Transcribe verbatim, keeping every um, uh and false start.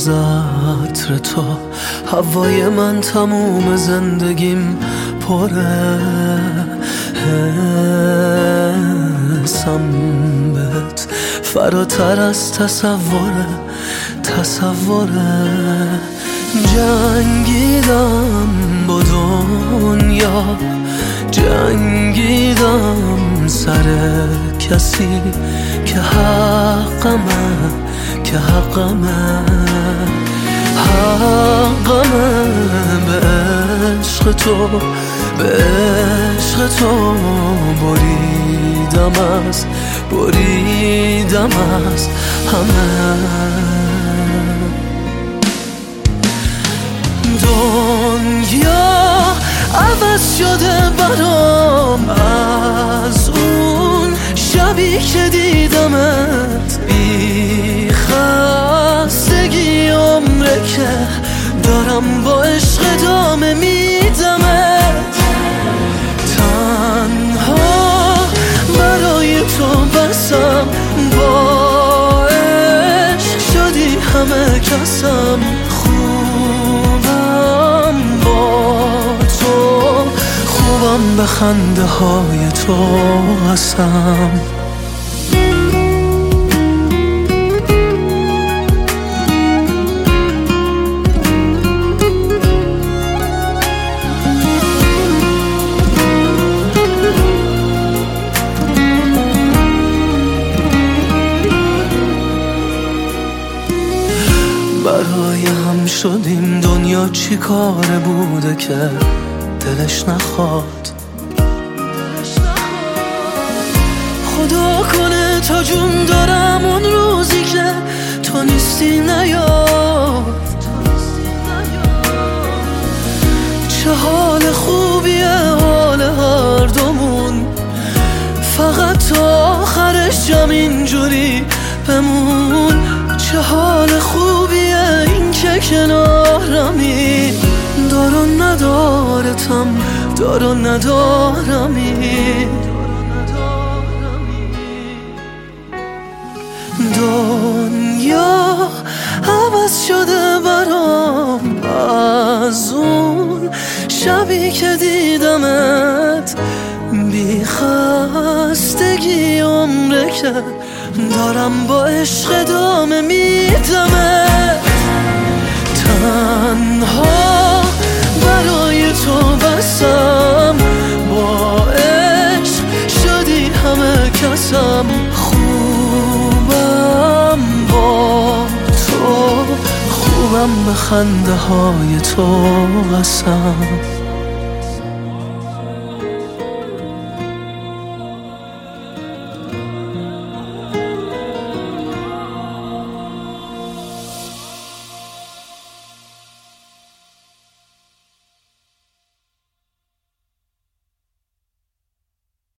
از عطر تو، هوای من تموم زندگیم پره حسم بهت فراتر از تصوره تصوره. جنگیدم با دنیا، جنگیدم سر کسی که حقمه که حقمه حقمه به عشق تو به عشق تو بریدم از بریدم از همه. دنیا عوض شده برام از اون شبی که دیدمت، بی خستگی عمره که دارم با عشق ادامه میدمت. تنها برای تو بسم با عشق شدی همه کسم، خوبم با تو خوبم به خنده های تو هستم. برای هم شدیم، دنیا چی کاره بوده که دلش نخواد. خدا کنه تا جون دارم اون روزی که تو نیستی نیاد. چه حال خوبیه حال هر دومون، فقط تا آخرش جمع اینجوری بمون. چه حال خوبیه این که کنارمی، دار و ندارتم دار و ندارمی. دنیا عوض شده برام از اون شبی که دیدمت، بی خستگی عمره که دارم با عشق ادامه میدمت. تنها برای تو بسم با عشق شدی همه کسم، خوبم با تو خوبم به خنده های تو هستم.